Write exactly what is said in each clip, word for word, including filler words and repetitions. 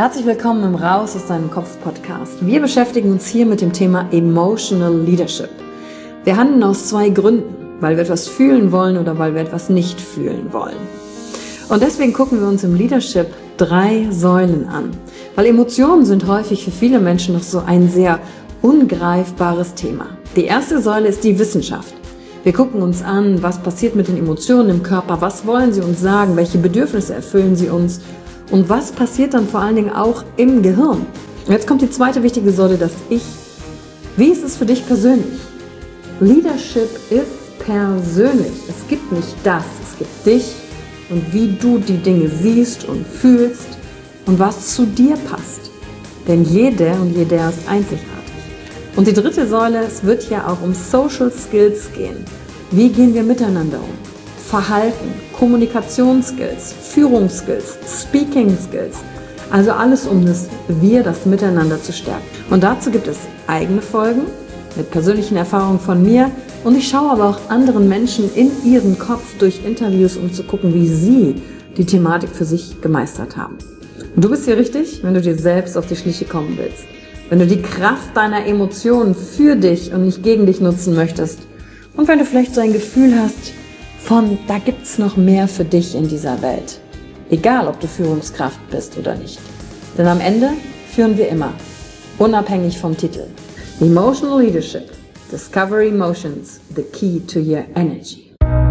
Herzlich willkommen im Raus aus deinem Kopf Podcast. Wir beschäftigen uns hier mit dem Thema Emotional Leadership. Wir handeln aus zwei Gründen, weil wir etwas fühlen wollen oder weil wir etwas nicht fühlen wollen. Und deswegen gucken wir uns im Leadership drei Säulen an, weil Emotionen sind häufig für viele Menschen noch so ein sehr ungreifbares Thema. Die erste Säule ist die Wissenschaft. Wir gucken uns an, was passiert mit den Emotionen im Körper, was wollen sie uns sagen, welche Bedürfnisse erfüllen sie uns und was passiert dann vor allen Dingen auch im Gehirn. Und jetzt kommt die zweite wichtige Säule, das Ich. Wie ist es für dich persönlich? Leadership ist persönlich. Es gibt nicht das, es gibt dich und wie du die Dinge siehst und fühlst und was zu dir passt. Denn jede und jeder ist einzigartig. Und die dritte Säule, es wird ja auch um Social Skills gehen. Wie gehen wir miteinander um? Verhalten, Kommunikationsskills, Führungsskills, Speaking Skills. Also alles um das Wir, das Miteinander zu stärken. Und dazu gibt es eigene Folgen mit persönlichen Erfahrungen von mir. Und ich schaue aber auch anderen Menschen in ihren Kopf durch Interviews, um zu gucken, wie sie die Thematik für sich gemeistert haben. Und du bist hier richtig, wenn du dir selbst auf die Schliche kommen willst. Wenn du die Kraft deiner Emotionen für dich und nicht gegen dich nutzen möchtest. Und wenn du vielleicht so ein Gefühl hast von, da gibt's noch mehr für dich in dieser Welt. Egal, ob du Führungskraft bist oder nicht. Denn am Ende führen wir immer, unabhängig vom Titel. Emotional Leadership. Discover Emotions, the key to your energy.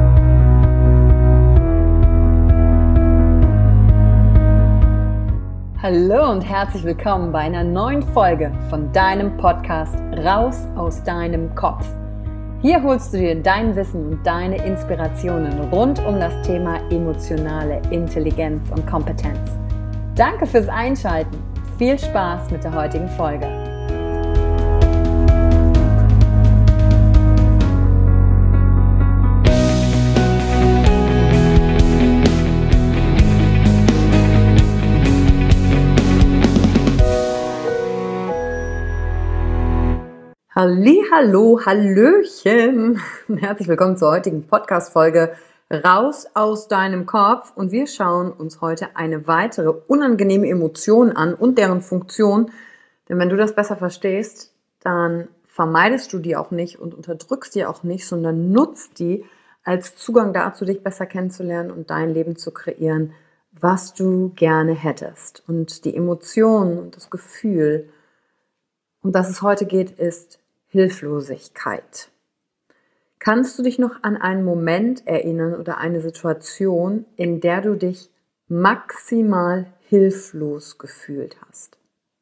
Hallo und herzlich willkommen bei einer neuen Folge von deinem Podcast Raus aus deinem Kopf. Hier holst du dir dein Wissen und deine Inspirationen rund um das Thema emotionale Intelligenz und Kompetenz. Danke fürs Einschalten. Viel Spaß mit der heutigen Folge. Hallihallo, Hallöchen! Herzlich willkommen zur heutigen Podcast-Folge Raus aus deinem Kopf. Und wir schauen uns heute eine weitere unangenehme Emotion an und deren Funktion. Denn wenn du das besser verstehst, dann vermeidest du die auch nicht und unterdrückst die auch nicht, sondern nutzt die als Zugang dazu, dich besser kennenzulernen und dein Leben zu kreieren, was du gerne hättest. Und die Emotion und das Gefühl, um das es heute geht, ist Hilflosigkeit. Kannst du dich noch an einen Moment erinnern oder eine Situation, in der du dich maximal hilflos gefühlt hast?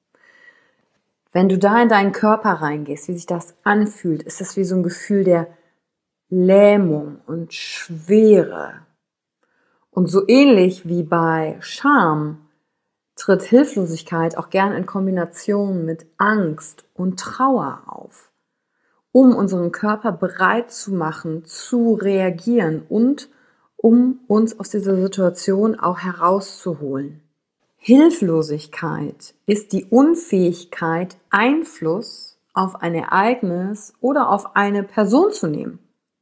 Wenn du da in deinen Körper reingehst, wie sich das anfühlt, ist das wie so ein Gefühl der Lähmung und Schwere. Und so ähnlich wie bei Scham tritt Hilflosigkeit auch gern in Kombination mit Angst und Trauer auf, um unseren Körper bereit zu machen, zu reagieren und um uns aus dieser Situation auch herauszuholen. Hilflosigkeit ist die Unfähigkeit, Einfluss auf ein Ereignis oder auf eine Person zu nehmen.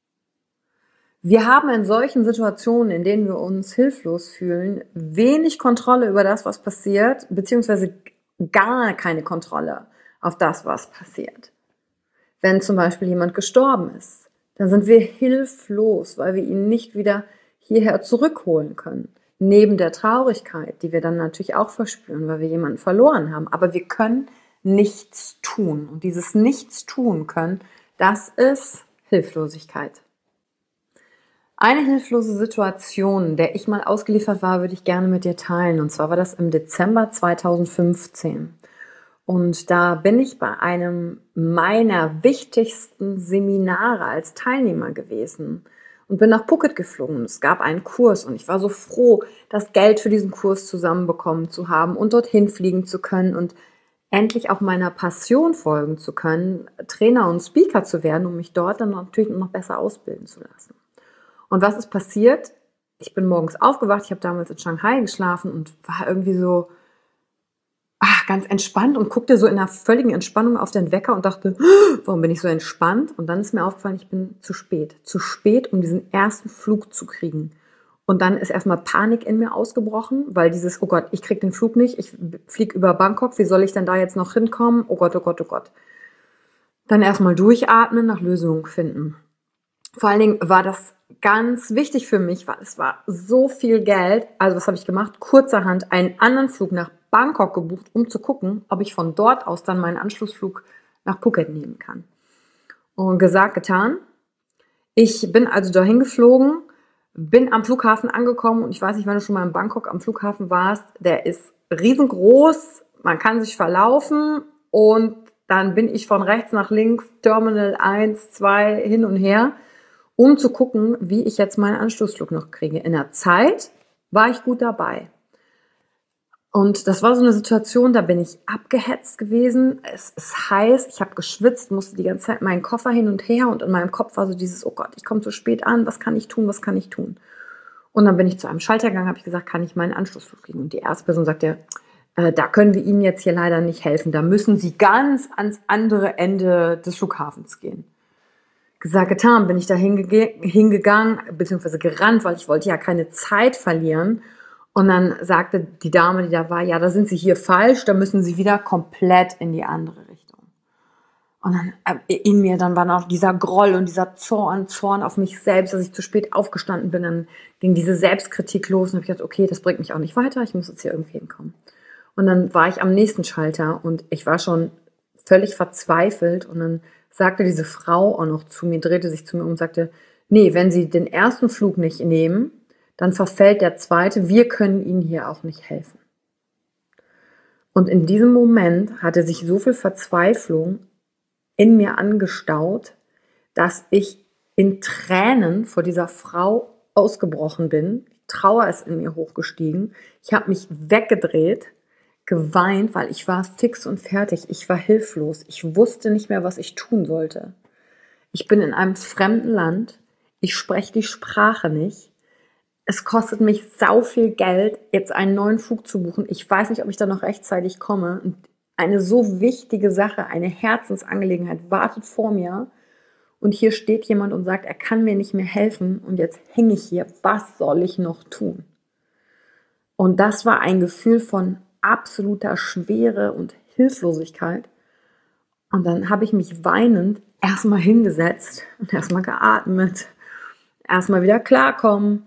Wir haben in solchen Situationen, in denen wir uns hilflos fühlen, wenig Kontrolle über das, was passiert, beziehungsweise gar keine Kontrolle auf das, was passiert. Wenn zum Beispiel jemand gestorben ist, dann sind wir hilflos, weil wir ihn nicht wieder hierher zurückholen können. Neben der Traurigkeit, die wir dann natürlich auch verspüren, weil wir jemanden verloren haben. Aber wir können nichts tun. Und dieses Nichts tun können, das ist Hilflosigkeit. Eine hilflose Situation, der ich mal ausgeliefert war, würde ich gerne mit dir teilen. Und zwar war das im Dezember zweitausendfünfzehn. Und da bin ich bei einem meiner wichtigsten Seminare als Teilnehmer gewesen und bin nach Phuket geflogen. Es gab einen Kurs und ich war so froh, das Geld für diesen Kurs zusammenbekommen zu haben und dorthin fliegen zu können und endlich auch meiner Passion folgen zu können, Trainer und Speaker zu werden, um mich dort dann natürlich noch besser ausbilden zu lassen. Und was ist passiert? Ich bin morgens aufgewacht, ich habe damals in Shanghai geschlafen und war irgendwie so ach, ganz entspannt und guckte so in einer völligen Entspannung auf den Wecker und dachte, warum bin ich so entspannt? Und dann ist mir aufgefallen, ich bin zu spät. Zu spät, um diesen ersten Flug zu kriegen. Und dann ist erstmal Panik in mir ausgebrochen, weil dieses, oh Gott, ich krieg den Flug nicht, ich fliege über Bangkok, wie soll ich denn da jetzt noch hinkommen? Oh Gott, oh Gott, oh Gott. Dann erstmal durchatmen, nach Lösungen finden. Vor allen Dingen war das ganz wichtig für mich, weil es war so viel Geld. Also was habe ich gemacht? Kurzerhand einen anderen Flug nach Bangkok gebucht, um zu gucken, ob ich von dort aus dann meinen Anschlussflug nach Phuket nehmen kann. Und gesagt, getan. Ich bin also dahin geflogen, bin am Flughafen angekommen und ich weiß nicht, wenn du schon mal in Bangkok am Flughafen warst, der ist riesengroß, man kann sich verlaufen und dann bin ich von rechts nach links, Terminal eins, zwei, hin und her, um zu gucken, wie ich jetzt meinen Anschlussflug noch kriege. In der Zeit war ich gut dabei. Und das war so eine Situation, da bin ich abgehetzt gewesen. Es ist heiß, ich habe geschwitzt, musste die ganze Zeit meinen Koffer hin und her und in meinem Kopf war so dieses, oh Gott, ich komme zu spät an, was kann ich tun, was kann ich tun? Und dann bin ich zu einem Schalter gegangen, habe ich gesagt, kann ich meinen Anschlussflug kriegen? Und die erste Person sagte, äh, da können wir Ihnen jetzt hier leider nicht helfen, da müssen Sie ganz ans andere Ende des Flughafens gehen. Gesagt, getan, bin ich da hingege- hingegangen, beziehungsweise gerannt, weil ich wollte ja keine Zeit verlieren. Und dann sagte die Dame, die da war, ja, da sind Sie hier falsch, da müssen Sie wieder komplett in die andere Richtung. Und dann in mir, dann war noch dieser Groll und dieser Zorn, Zorn auf mich selbst, dass ich zu spät aufgestanden bin. Dann ging diese Selbstkritik los und habe ich gedacht, okay, das bringt mich auch nicht weiter, ich muss jetzt hier irgendwie hinkommen. Und dann war ich am nächsten Schalter und ich war schon völlig verzweifelt. Und dann sagte diese Frau auch noch zu mir, drehte sich zu mir um und sagte, nee, wenn Sie den ersten Flug nicht nehmen, dann verfällt der zweite, wir können Ihnen hier auch nicht helfen. Und in diesem Moment hatte sich so viel Verzweiflung in mir angestaut, dass ich in Tränen vor dieser Frau ausgebrochen bin. Die Trauer ist in mir hochgestiegen. Ich habe mich weggedreht, geweint, weil ich war fix und fertig. Ich war hilflos. Ich wusste nicht mehr, was ich tun sollte. Ich bin in einem fremden Land. Ich spreche die Sprache nicht. Es kostet mich sau viel Geld, jetzt einen neuen Flug zu buchen. Ich weiß nicht, ob ich da noch rechtzeitig komme. Und eine so wichtige Sache, eine Herzensangelegenheit wartet vor mir. Und hier steht jemand und sagt, er kann mir nicht mehr helfen. Und jetzt hänge ich hier. Was soll ich noch tun? Und das war ein Gefühl von absoluter Schwere und Hilflosigkeit. Und dann habe ich mich weinend erstmal hingesetzt und erstmal geatmet. Erstmal wieder klarkommen.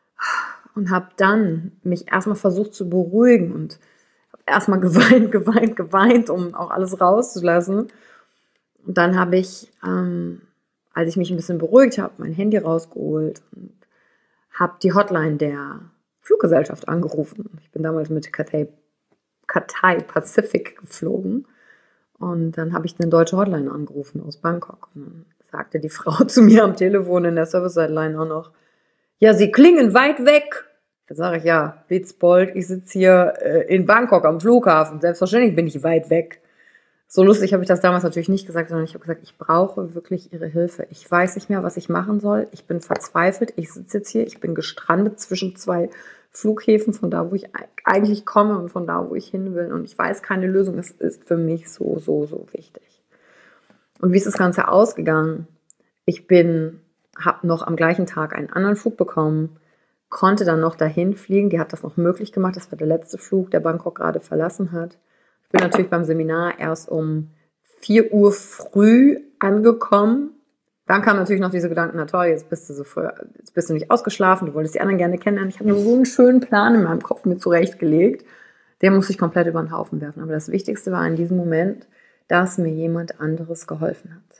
Und habe dann mich erstmal versucht zu beruhigen und habe erstmal geweint, geweint, geweint, um auch alles rauszulassen. Und dann habe ich, ähm, als ich mich ein bisschen beruhigt habe, mein Handy rausgeholt und habe die Hotline der Fluggesellschaft angerufen. Ich bin damals mit Cathay, Cathay Pacific geflogen und dann habe ich eine deutsche Hotline angerufen aus Bangkok. Und dann sagte die Frau zu mir am Telefon in der Service-Hotline auch noch, ja, Sie klingen weit weg. Da sage ich, ja, Witzbold, ich sitze hier äh, in Bangkok am Flughafen. Selbstverständlich bin ich weit weg. So lustig habe ich das damals natürlich nicht gesagt, sondern ich habe gesagt, ich brauche wirklich Ihre Hilfe. Ich weiß nicht mehr, was ich machen soll. Ich bin verzweifelt. Ich sitze jetzt hier. Ich bin gestrandet zwischen zwei Flughäfen, von da, wo ich eigentlich komme und von da, wo ich hin will. Und ich weiß keine Lösung. Es ist für mich so, so, so wichtig. Und wie ist das Ganze ausgegangen? Ich bin... habe noch am gleichen Tag einen anderen Flug bekommen, konnte dann noch dahin fliegen. Die hat das noch möglich gemacht. Das war der letzte Flug, der Bangkok gerade verlassen hat. Ich bin natürlich beim Seminar erst um vier Uhr früh angekommen. Dann kamen natürlich noch diese Gedanken, na toll, jetzt bist du so früh, jetzt bist du nicht ausgeschlafen, du wolltest die anderen gerne kennenlernen. Ich habe nur so einen schönen Plan in meinem Kopf mir zurechtgelegt. Den musste ich komplett über den Haufen werfen. Aber das Wichtigste war in diesem Moment, dass mir jemand anderes geholfen hat.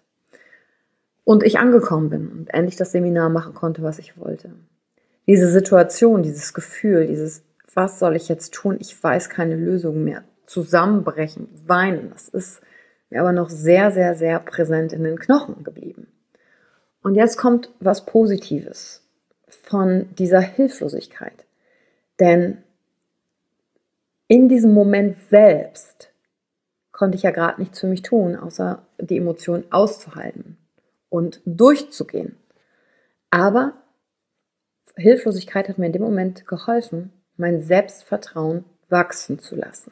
Und ich angekommen bin und endlich das Seminar machen konnte, was ich wollte. Diese Situation, dieses Gefühl, dieses, was soll ich jetzt tun? Ich weiß keine Lösung mehr. Zusammenbrechen, weinen, das ist mir aber noch sehr, sehr, sehr präsent in den Knochen geblieben. Und jetzt kommt was Positives von dieser Hilflosigkeit. Denn in diesem Moment selbst konnte ich ja gerade nichts für mich tun, außer die Emotionen auszuhalten und durchzugehen. Aber Hilflosigkeit hat mir in dem Moment geholfen, mein Selbstvertrauen wachsen zu lassen.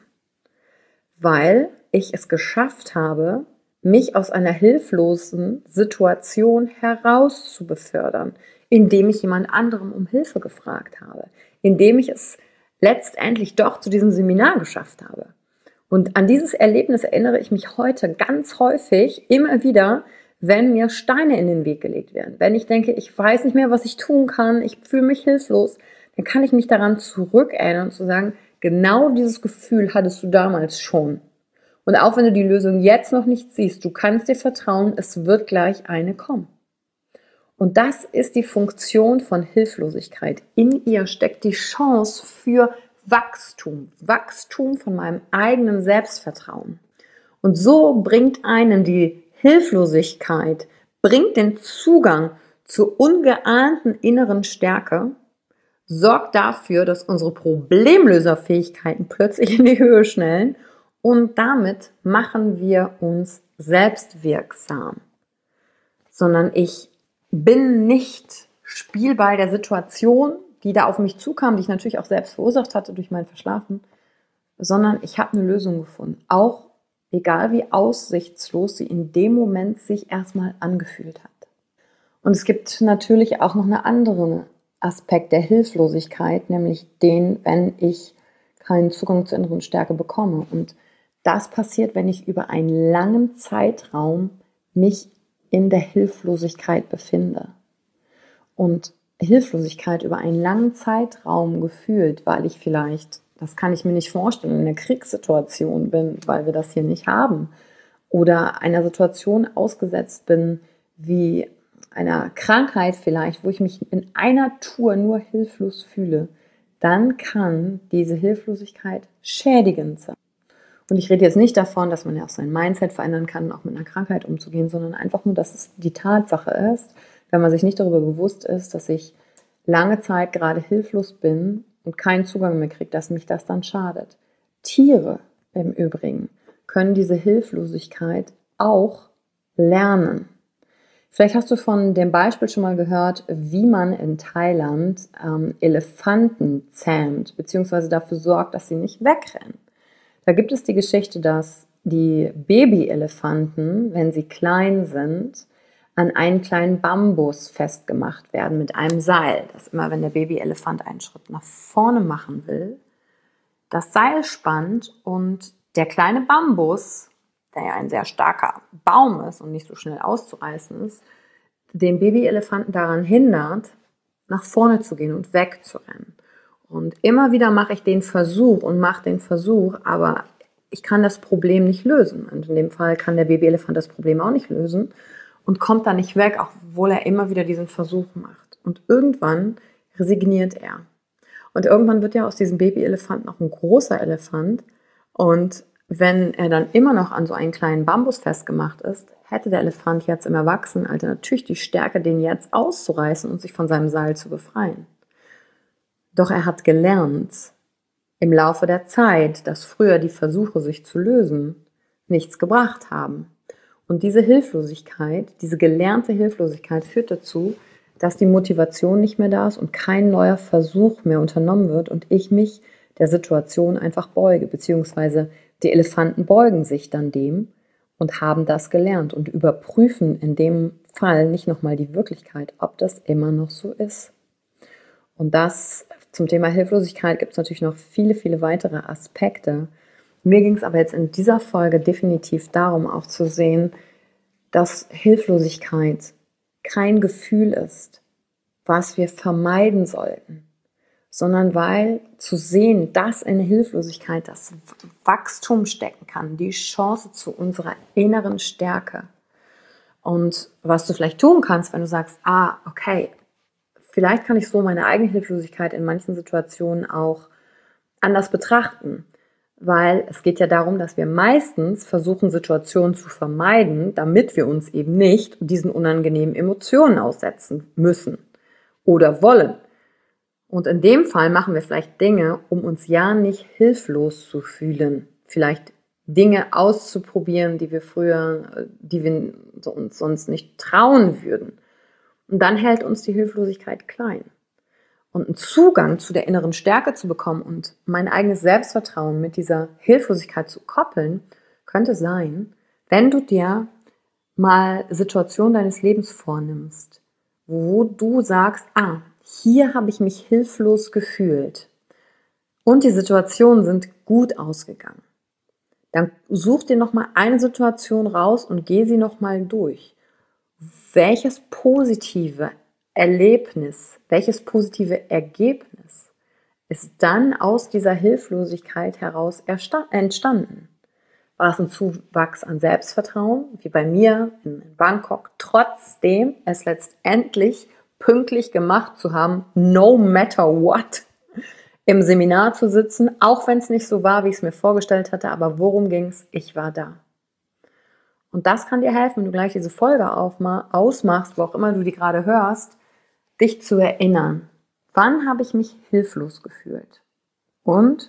Weil ich es geschafft habe, mich aus einer hilflosen Situation heraus zu befördern, indem ich jemand anderem um Hilfe gefragt habe, indem ich es letztendlich doch zu diesem Seminar geschafft habe. Und an dieses Erlebnis erinnere ich mich heute ganz häufig immer wieder, wenn mir Steine in den Weg gelegt werden. Wenn ich denke, ich weiß nicht mehr, was ich tun kann, ich fühle mich hilflos, dann kann ich mich daran zurückerinnern und zu sagen, genau dieses Gefühl hattest du damals schon. Und auch wenn du die Lösung jetzt noch nicht siehst, du kannst dir vertrauen, es wird gleich eine kommen. Und das ist die Funktion von Hilflosigkeit. In ihr steckt die Chance für Wachstum, Wachstum von meinem eigenen Selbstvertrauen. Und so bringt einen die Hilflosigkeit, bringt den Zugang zur ungeahnten inneren Stärke, sorgt dafür, dass unsere Problemlöserfähigkeiten plötzlich in die Höhe schnellen und damit machen wir uns selbstwirksam. Sondern ich bin nicht Spielball der Situation, die da auf mich zukam, die ich natürlich auch selbst verursacht hatte durch mein Verschlafen, sondern ich habe eine Lösung gefunden. Auch egal wie aussichtslos sie in dem Moment sich erstmal angefühlt hat. Und es gibt natürlich auch noch einen anderen Aspekt der Hilflosigkeit, nämlich den, wenn ich keinen Zugang zur inneren Stärke bekomme. Und das passiert, wenn ich über einen langen Zeitraum mich in der Hilflosigkeit befinde. Und Hilflosigkeit über einen langen Zeitraum gefühlt, weil ich vielleicht, das kann ich mir nicht vorstellen, in einer Kriegssituation bin, weil wir das hier nicht haben, oder einer Situation ausgesetzt bin, wie einer Krankheit vielleicht, wo ich mich in einer Tour nur hilflos fühle, dann kann diese Hilflosigkeit schädigend sein. Und ich rede jetzt nicht davon, dass man ja auch sein Mindset verändern kann, auch mit einer Krankheit umzugehen, sondern einfach nur, dass es die Tatsache ist, wenn man sich nicht darüber bewusst ist, dass ich lange Zeit gerade hilflos bin und keinen Zugang mehr kriege, dass mich das dann schadet. Tiere im Übrigen können diese Hilflosigkeit auch lernen. Vielleicht hast du von dem Beispiel schon mal gehört, wie man in Thailand ähm, Elefanten zähmt, beziehungsweise dafür sorgt, dass sie nicht wegrennen. Da gibt es die Geschichte, dass die Babyelefanten, wenn sie klein sind, an einen kleinen Bambus festgemacht werden mit einem Seil, das immer, wenn der Babyelefant einen Schritt nach vorne machen will, das Seil spannt und der kleine Bambus, der ja ein sehr starker Baum ist und nicht so schnell auszureißen ist, den Babyelefanten daran hindert, nach vorne zu gehen und wegzurennen. Und immer wieder mache ich den Versuch und mache den Versuch, aber ich kann das Problem nicht lösen. Und in dem Fall kann der Babyelefant das Problem auch nicht lösen und kommt da nicht weg, obwohl er immer wieder diesen Versuch macht. Und irgendwann resigniert er. Und irgendwann wird ja aus diesem Babyelefant noch ein großer Elefant. Und wenn er dann immer noch an so einen kleinen Bambus festgemacht ist, hätte der Elefant jetzt im Erwachsenenalter natürlich die Stärke, den jetzt auszureißen und sich von seinem Seil zu befreien. Doch er hat gelernt im Laufe der Zeit, dass früher die Versuche, sich zu lösen, nichts gebracht haben. Und diese Hilflosigkeit, diese gelernte Hilflosigkeit führt dazu, dass die Motivation nicht mehr da ist und kein neuer Versuch mehr unternommen wird und ich mich der Situation einfach beuge, beziehungsweise die Elefanten beugen sich dann dem und haben das gelernt und überprüfen in dem Fall nicht nochmal die Wirklichkeit, ob das immer noch so ist. Und das zum Thema Hilflosigkeit gibt es natürlich noch viele, viele weitere Aspekte. Mir ging es aber jetzt in dieser Folge definitiv darum, auch zu sehen, dass Hilflosigkeit kein Gefühl ist, was wir vermeiden sollten, sondern weil zu sehen, dass in Hilflosigkeit das Wachstum stecken kann, die Chance zu unserer inneren Stärke. Und was du vielleicht tun kannst, wenn du sagst, ah, okay, vielleicht kann ich so meine eigene Hilflosigkeit in manchen Situationen auch anders betrachten, weil es geht ja darum, dass wir meistens versuchen, Situationen zu vermeiden, damit wir uns eben nicht diesen unangenehmen Emotionen aussetzen müssen oder wollen. Und in dem Fall machen wir vielleicht Dinge, um uns ja nicht hilflos zu fühlen. Vielleicht Dinge auszuprobieren, die wir früher, die wir uns sonst nicht trauen würden. Und dann hält uns die Hilflosigkeit klein. Und einen Zugang zu der inneren Stärke zu bekommen und mein eigenes Selbstvertrauen mit dieser Hilflosigkeit zu koppeln, könnte sein, wenn du dir mal Situationen deines Lebens vornimmst, wo du sagst, ah, hier habe ich mich hilflos gefühlt und die Situationen sind gut ausgegangen. Dann such dir nochmal eine Situation raus und geh sie nochmal durch. Welches positive Erlebnis, welches positive Ergebnis ist dann aus dieser Hilflosigkeit heraus entstanden? War es ein Zuwachs an Selbstvertrauen, wie bei mir in Bangkok, trotzdem es letztendlich pünktlich gemacht zu haben, no matter what, im Seminar zu sitzen, auch wenn es nicht so war, wie ich es mir vorgestellt hatte, aber worum ging es? Ich war da. Und das kann dir helfen, wenn du gleich diese Folge ausmachst, wo auch immer du die gerade hörst, dich zu erinnern. Wann habe ich mich hilflos gefühlt? Und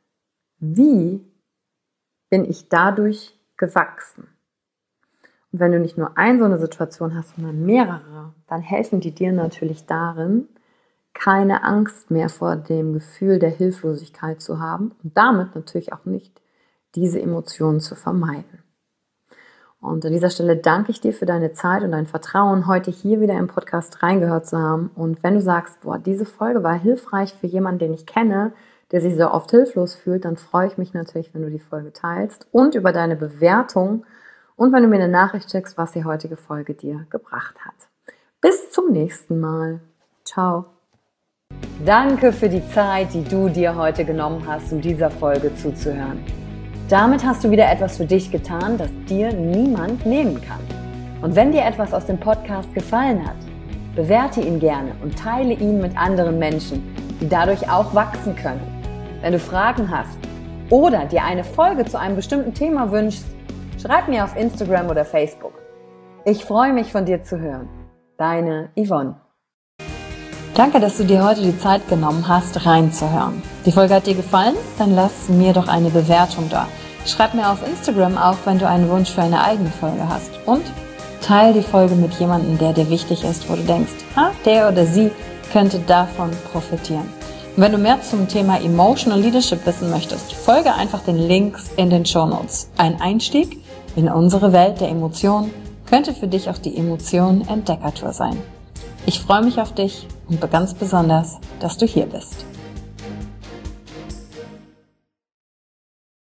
wie bin ich dadurch gewachsen? Und wenn du nicht nur eine so eine Situation hast, sondern mehrere, dann helfen die dir natürlich darin, keine Angst mehr vor dem Gefühl der Hilflosigkeit zu haben und damit natürlich auch nicht diese Emotionen zu vermeiden. Und an dieser Stelle danke ich dir für deine Zeit und dein Vertrauen, heute hier wieder im Podcast reingehört zu haben. Und wenn du sagst, boah, diese Folge war hilfreich für jemanden, den ich kenne, der sich so oft hilflos fühlt, dann freue ich mich natürlich, wenn du die Folge teilst und über deine Bewertung und wenn du mir eine Nachricht schickst, was die heutige Folge dir gebracht hat. Bis zum nächsten Mal. Ciao. Danke für die Zeit, die du dir heute genommen hast, um dieser Folge zuzuhören. Damit hast du wieder etwas für dich getan, das dir niemand nehmen kann. Und wenn dir etwas aus dem Podcast gefallen hat, bewerte ihn gerne und teile ihn mit anderen Menschen, die dadurch auch wachsen können. Wenn du Fragen hast oder dir eine Folge zu einem bestimmten Thema wünschst, schreib mir auf Instagram oder Facebook. Ich freue mich, von dir zu hören. Deine Yvonne. Danke, dass du dir heute die Zeit genommen hast, reinzuhören. Die Folge hat dir gefallen? Dann lass mir doch eine Bewertung da. Schreib mir auf Instagram auch, wenn du einen Wunsch für eine eigene Folge hast. Und teile die Folge mit jemandem, der dir wichtig ist, wo du denkst, ah, der oder sie könnte davon profitieren. Und wenn du mehr zum Thema Emotional Leadership wissen möchtest, folge einfach den Links in den Shownotes. Ein Einstieg in unsere Welt der Emotionen könnte für dich auch die Emotionen-Entdeckertour sein. Ich freue mich auf dich und ganz besonders, dass du hier bist.